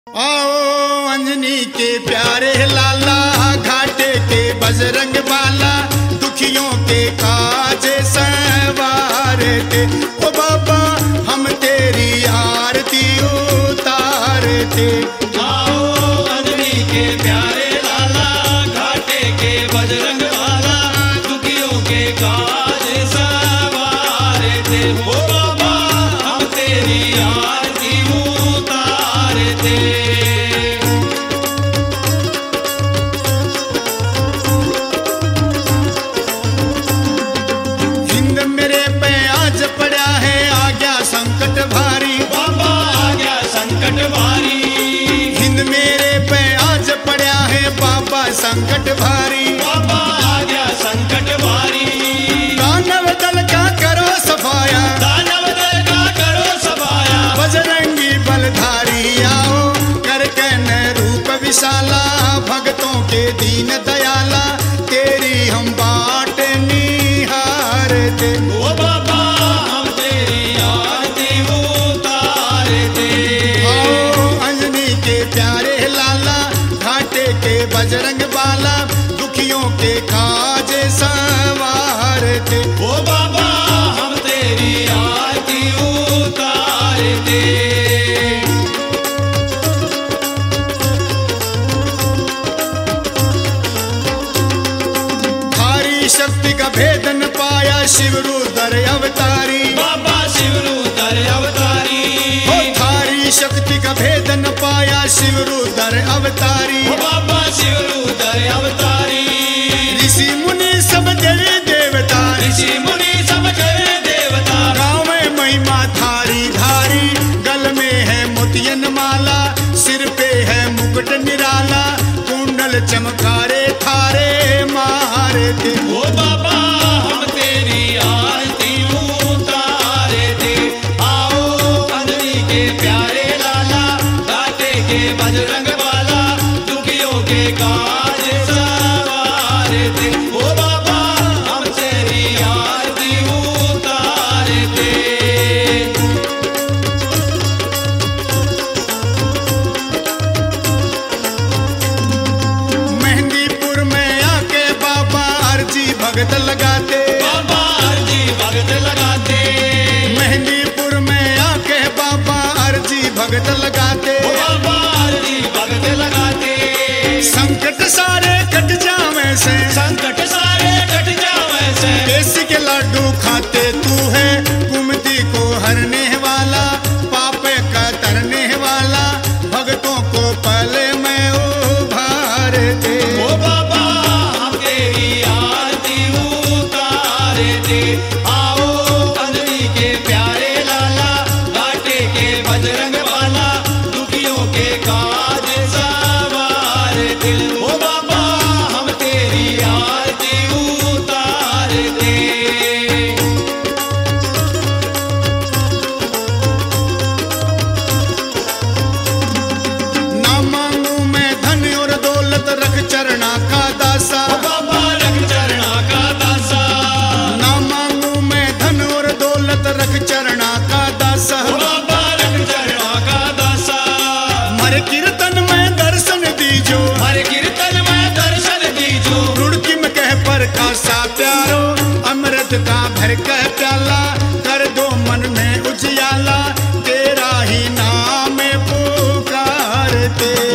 आओ अंजनी के प्यारे लाला, घाटे के बजरंग बाला, दुखियों के काज संवारते। ओ बाबा हम तेरी आरती उतारते। आओ अंजनी के प्यारे लाला, घाटे के बजरंग बाला, दुखियों के काज संवारते। ओ बाबा हम तेरी आरती उतारते। हिंद मेरे पे आज पड़ा है, आ गया संकट भारी। बाबा आ गया संकट भारी। हिंद मेरे पे आज पड़ा है, बाबा संकट भारी। बाबा आ गया संकट भारी। दानव दल का करो सफाया, दानव दल का करो सफाया। बजरंगी बलधारी आओ, करके न रूप विशाला, भक्तों के दीन दयाला, तेरी हम बाट निहारते। ओ बाबा हम तेरी आरती उतारते। आओ अंजनी के प्यारे लाला, घाटे के बजरंग बाला, दुखियों के काज संवारते। ओ बाबा हम तेरी आरती उतारते। थारी शक्ति का भेद न पाया, शिव रुद्र अवतारी। बाबा शिव रुद्र अवतारी। ओ थारी शक्ति का भेद न पाया, शिव रुद्र अवतारी। ओ बाबा शिव रुद्र अवतारी। ऋषि मुनि सब देवी देवता, ऋषि मुनि सब जय देवता। गाँव में महिमा थारी धारी, गल में है मोतियन माला, सिर पे है मुकुट निराला, कुंडल चमकारे थारे मारते। ओ बाबा हम तेरी आरती उतारते। आओ अंजनी के प्यारे लाला, घाटे के बजरंग बाला, दुखियों के काज संवारते। ओ बाबा हम तेरी आरती उतारते। मेहंदीपुर में आके बाबा अर्जी भगत लगाते। बाबा अर्जी भगत लगाते। मेहंदीपुर में आके बाबा अर्जी भगत लगाते। ओ बाबा अर्जी भगत लगाते। संकट सारे कट जावे से, संकट सारे कट जावे से। देसी के लड्डू खाते तू है, कुमती को हरने वाला, पापे का तरने वाला, भक्तों को पले में उभारते। ओ बाबा हम तेरी आरती उतारते। आओ अंजनी के प्यारे लाला, घाटे के बजरंग बाला, दुखियों के काज संवारते। ओ बाबा हम तेरी आरती उतारते। ना मांगू मैं धन और दौलत, रख चरणा का दासा। ओ बाबा रख चरणा का दासा। ना मांगू मैं धन और दौलत, रख चरणा का दासा। ओ बाबा रख चरणा का दासा। मर कीर्तन में दर्शन दीजो, हर कीर्तन में दर्शन दीजो। रुड़की में कह पर कासा प्यारो, अमृत का भर कह प्याला, कर दो मन में उजियाला, तेरा ही नाम पुकारते।